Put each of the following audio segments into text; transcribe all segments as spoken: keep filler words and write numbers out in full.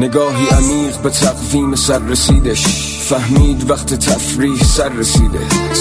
نگاهی عمیق به تقویم سر رسیدش، فهمید وقت تفریح سر رسیده.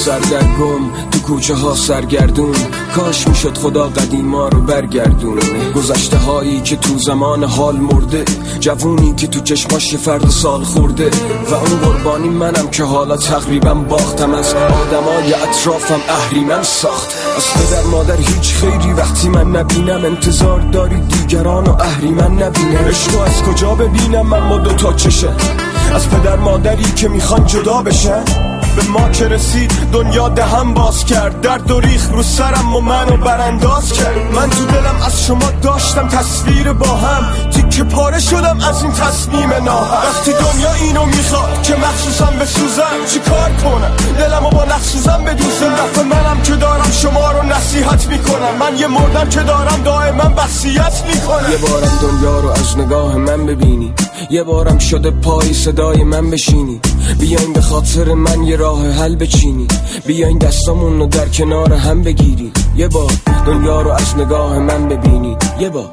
سردرگم تو کوچه ها سرگردون، کاش میشد خدا قدیما رو برگردون. گذشته هایی که تو زمان حال مرده، جوونی که تو چشماش فرد سال خورده. و اون قربانی منم که حالا تقریبا باختم، از آدمای اطرافم اهریمن ساخت. از پدر مادر هیچ خیری وقتی من نبینم، انتظار داری دیگران و اهریمن نبینم. عشقو از کجا ببینم من با دوتا چشه، از پدر مادری که میخوان جدا بشن. به ما که رسید دنیا دهم باز کرد، درد و ریخ رو سرم و منو برانداز کرد. من تو دلم از شما داشتم تصویر با هم، تیکه پاره شدم از این تصمیم ناهم. وقتی دنیا اینو میخواد که مخصوصم بسوزم، چی کار کنم دلمو با نخصوصم بدوزم. رفت منم که دارم شما رو نصیحت میکنم، من یه مردم که دارم دائما وصیت میکنم. یه بارم دنیا رو از نگاه من ببینی، یه بارم شده پای صدای من بشینی. بیاین به خاطر من یه راه حل بچینی، بیاین دستامون رو در کنار هم بگیری. یه بار دنیا رو از نگاه من ببینی، یه بار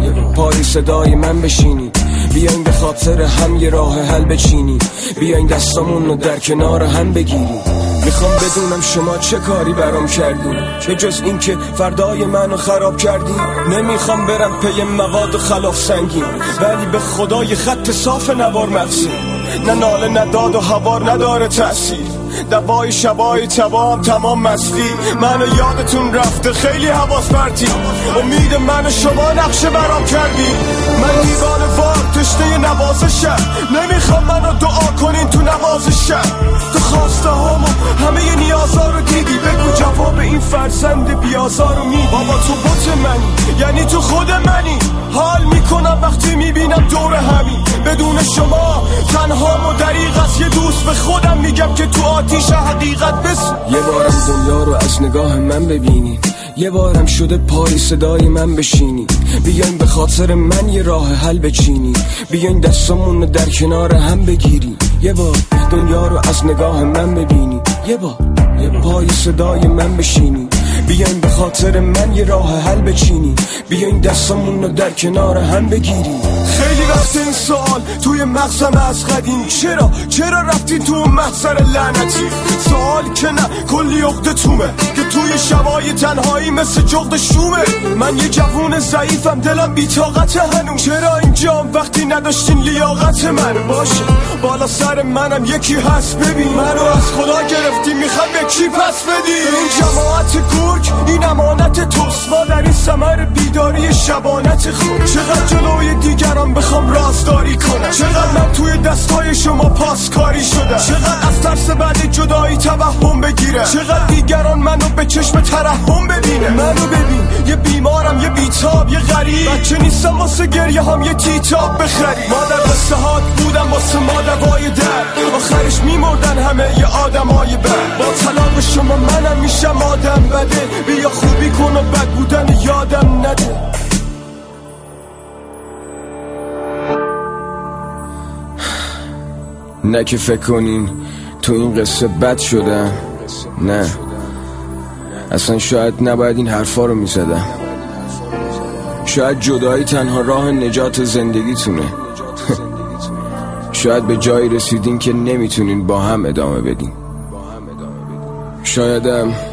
پای صدای من بشینی. بیاین به خاطر هم یه راه حل بچینی، بیاین دستامون رو در کنار هم بگیری. میخوام بدونم شما چه کاری برام کردین، به جز این که فردای منو خراب کردین. نمیخوام برم پی مواد و خلاف سنگین، ولی به خدای خط صاف نوار مغزی. نه ناله نه داد و هوار نداره تأثیر، دوای شبای تبام تمام مستی. منو یادتون رفته خیلی حواس پرتی، امید من شما نقشه برام کردی. من دیوان وار تشته نوازشم، نمیخوام منو دعا کنین تو نوازشم. تو خواسته هامو همه نیازا رو دیدی، بگو جواب این فرزند بیازار رو میدی. بابا تو بوت منی، یعنی تو خود منی. حال میکنم وقتی میبینم دور همین، بدون شما تنها و دریغ است. یه دوست به خودم میگم که تو آتیش حقیقت بس. یه بارم دنیا رو از نگاه من ببینی، یه بارم شده پای صدای من بشینی. بیاین به خاطر من یه راه حل بچینی، بیاین دستامون رو در کنار هم بگیری. یه بار دنیا رو از نگاه من ببینی، یه بار پای صدای من بشینی. بیاین به خاطر من یه راه حل بچینی، بیاین دستامون رو در کنار هم بگیری. خیلی وقت این سوال توی مغزم از قدیم، چرا چرا رفتی تو محضر لعنتی؟ سوال که نه کلی عقده تومه که توی شبای تنهایی مثل جغد شومه. من یه جوون ضعیفم، دلم بی‌طاقت هنوز. چرا اینجام وقتی نداشتین لیاقت من؟ باشه بالا سر منم یکی هست، ببین منو از خدا گرفتی، میخوای به کی پس بدی؟ این جماعت گرگ این امانت توست، ما در این ثمر بیداری شبانت خود. چقدر جلوی دیگران بخوام رازداری کنم، چقدر من توی دستای شما پاسکاری شدم، چقدر از ترس بعد جدایی توهم بگیرم، چقدر دیگران منو به چشم ترحم ببینه. منو ببین یه بیمارم، یه بیتاب، یه غریب، بچه نیستم واسه گریه هم یه تیتاب بخری. ما در قصه هات بودم واسه ما دوای درد، آخرش میمردن همه یه آدمای بد. با طلاق شما منم میشم آدم بده، بیا خوبی کن و بد بودن یادم نده. نه که فکر کنین تو این قصه بد شدم، نه اصلا شاید نباید این حرفا رو میزدم. شاید جدایی تنها راه نجات زندگیتونه. شاید به جایی رسیدین که نمیتونین با هم ادامه بدین. شایدم